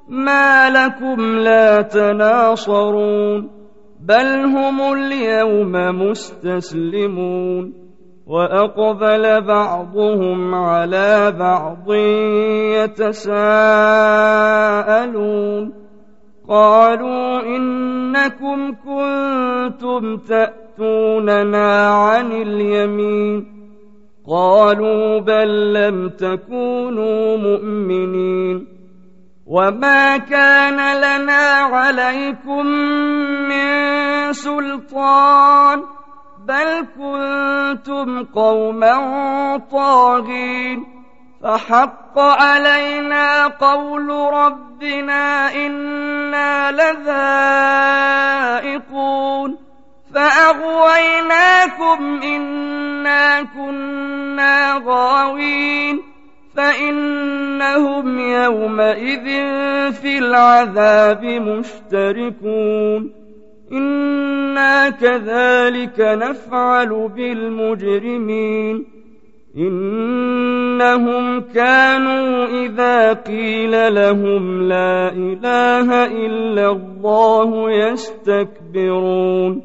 ما لكم لا تناصرون بل هم اليوم مستسلمون وأقبل بعضهم على بعض يتساءلون قالوا إنكم كنتم تأتوننا عن اليمين قالوا بل لم تكونوا مؤمنين وما كان لنا عليكم من سلطان بل كنتم قوما طاغين فحق علينا قول ربنا إنا لذائقون فأغويناكم إنا كنا غاوين فإنهم يومئذ في العذاب مشتركون إنا كذلك نفعل بالمجرمين إنهم كانوا إذا قيل لهم لا إله إلا الله يستكبرون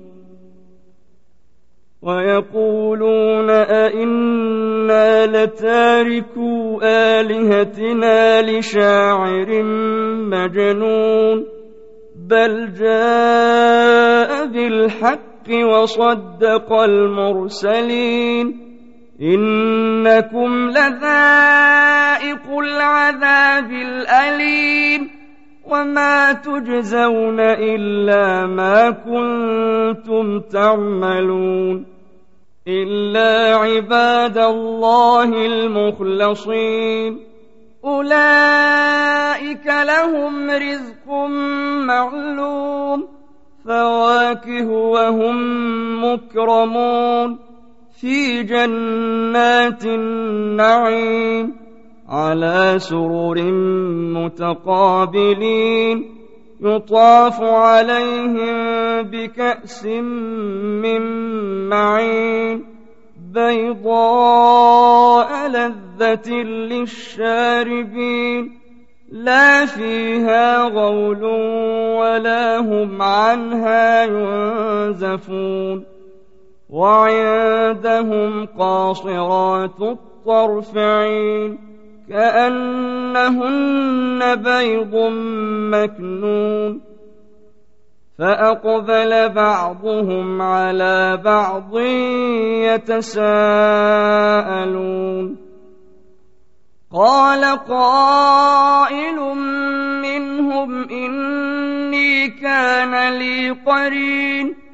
ويقولون أئنا لتاركو آلهتنا لشاعر مجنون بل جاء بالحق وصدق المرسلين إنكم لذائق العذاب الأليم وما تجزون إلا ما كنتم تعملون إلا عباد الله المخلصين أولئك لهم رزق معلوم فواكه وهم مكرمون في جنات النعيم على سرر متقابلين يطاف عليهم بكأس من معين بيضاء لذة للشاربين لا فيها غول ولا هم عنها ينزفون وعندهم قاصرات الطرف عين كأنهن بيض مكنون فأقبل بعضهم على بعض يتساءلون قال قائل منهم إني كان لي قرين